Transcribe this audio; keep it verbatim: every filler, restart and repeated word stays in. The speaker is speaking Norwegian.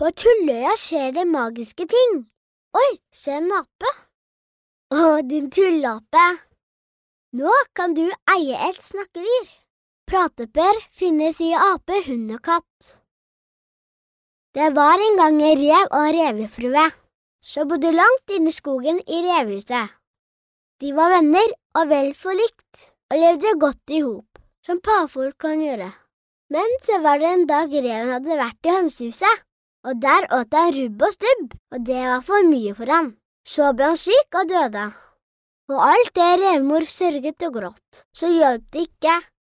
På Tulløya skjer det magiske ting. Oi, se en ape. Å, din tullape. Nå kan du eie et snakkedyr. Prateper finnes i ape, hund og katt. Det var en gang en rev og en revefrue, som bodde langt inne i skogen i revhuset. De var venner og vel forlikt, og levde godt i hop, som parfolk kan gjøre. Men så var det en dag reven hadde vært i hønsehuset, og der åt han rubb og stubb, og det var for mye for ham. Så ble han syk og døde. Og alt det revmor sørget og grått, så hjalp det ikke.